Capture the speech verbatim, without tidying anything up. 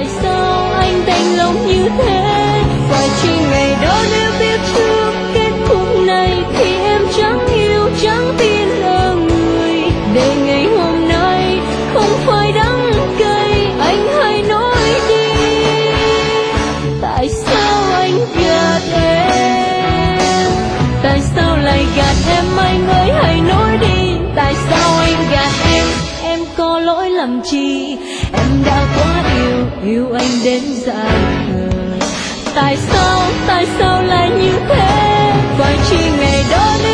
tại sao anh đành lòng như thế? Phải chỉ ngày đó nếu biết trước kết cục này thì em chẳng yêu chẳng tin là người, để ngày hôm nay không phải đắng cay. Anh hãy nói đi, tại sao anh gạt em? Tại sao lại gạt em anh ơi, hãy nói đi, tại sao anh gạt em? Em có lỗi lầm chi? Em đã quá yêu, yêu anh đến dại khờ. Tại sao, tại sao lại như thế? Phải chỉ ngày đó